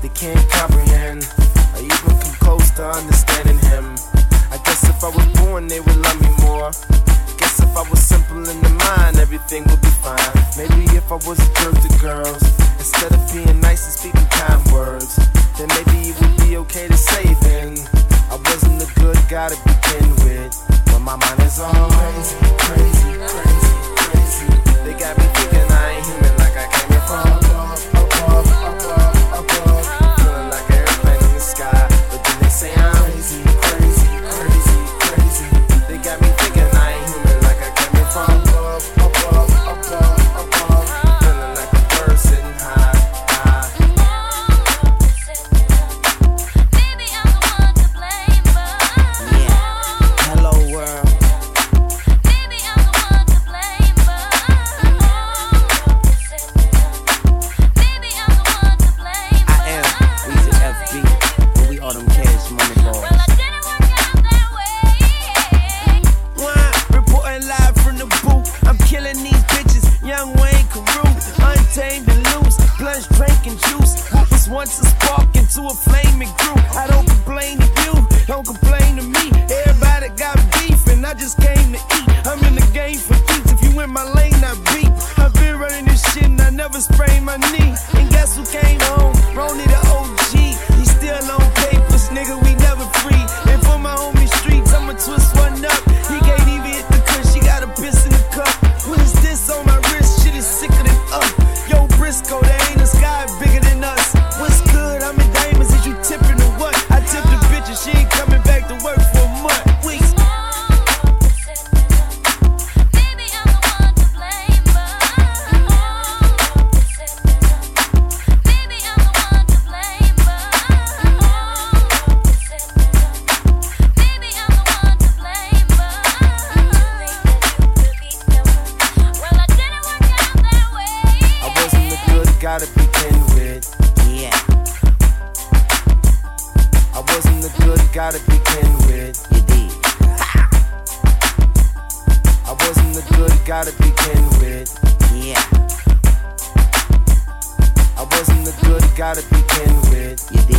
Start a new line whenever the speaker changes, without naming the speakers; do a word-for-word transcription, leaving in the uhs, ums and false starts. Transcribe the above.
they can't comprehend or even come close to understanding him. I guess if I was born, they would love me more. Guess if I was simple in the mind, everything would be fine. Maybe if I was a jerk to girls, instead of being nice and speaking kind words, then maybe it would be okay to say then I wasn't the good guy to begin with. But my mind is all crazy, crazy, crazy, crazy. They got me thinking I ain't human, like I came here from above, above, above, above. Feeling like an airplane in the sky, but then they say I'm crazy, crazy, crazy, crazy. They got me thinking I ain't human, like I came here from above, above, above, above. Feeling like a bird sitting high, high.
Baby, I'm the one to blame, but
Yeah, hello world.
baby, I'm the one to blame, but baby, I'm the one to blame,
I am Weezy F B, but we all them cash money boys.
well, I didn't work out that way.
Why? Reporting live from the booth. I'm killing these bitches. Young Wayne Carew, untamed and loose. Blunt drinking juice. What was once a spark into a flame and grew. I don't complain to you, don't complain to me. Everybody got beef and I just came to eat. I'm in the game for keeps. If you in my lane, I beat. I've been running this shit and I never sprained my knee. And guess who came home? Ronnie the O G. He still on papers, nigga. We never free. And for my homie streets, I'ma twist one up. He can't even hit the cush. She got a piss in the cup. What is this on my wrist? Shit is sicker than up. Yo, Briscoe, there ain't a sky bigger than us. What's good? I'm in diamonds. Is you tipping or what? I tipped the bitch and she ain't coming back to work for a month. Weeks.
Baby, I'm the one to blame, but baby, I'm the one to blame, but baby, I'm the one to blame, but well, I didn't work out that way.
I wasn't the good guy to begin with. Yeah. I wasn't the good guy to begin with. You did. I wasn't the good guy to begin with. Yeah. I wasn't the good guy to begin with. You did.